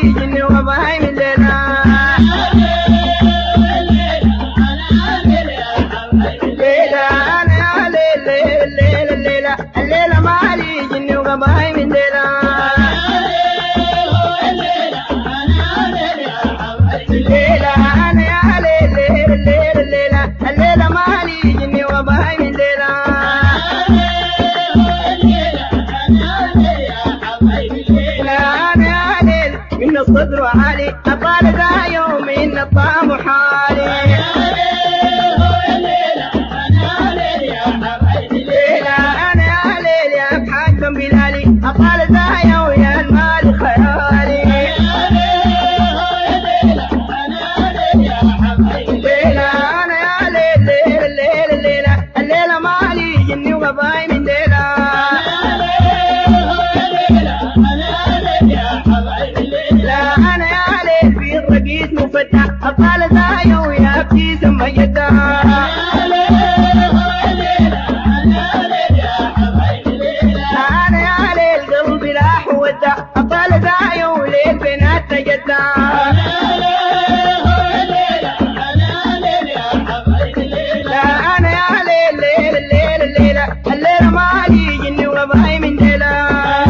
جني وبهاي من الليلة الليلة مالي جني وبهاي من الليلة أنا يا الليلة مالي جني وبهاي من الليلة من الصدر عالي أطال ذا يوم إن الطعم حالي أنا يا ليل يا بحاكم بلالي أطال ذا يوم يا المال خيالي أنا يا الليلة مالي جني وبهاي من الليلة أنا يا ليل في الرقيس مفتح أطال ذا ويا ابتسم يده أنا يا ليل قلبي لاح وده أطال ذا وليل بنات جده أنا يا الليلة مالي جني وبهاي من الليلة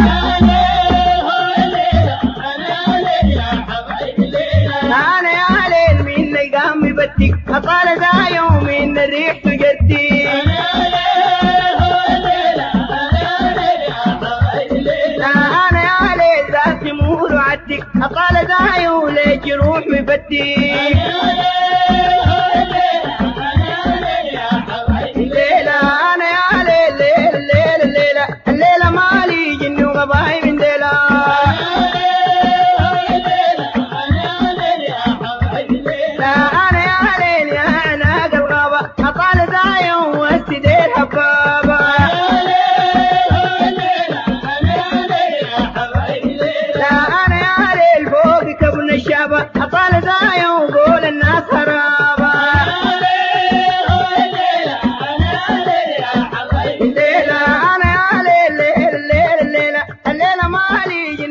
أنا يا ليل من قام ببتك أطال ذا يوم من الريح تجتي أنا يا ليل ذات مور وعدك أطال ذا يوم ليك روح مفتي أنا يا الليلة مالي جني وبهاي من الليلة أنا يا ليل يا عناق الغابة أطال ذا يوم واستدير حبابة أنا يا ليل فوقك ابن الشابة أطال ذا يوم قول الناس هرابة أنا يا الليلة مالي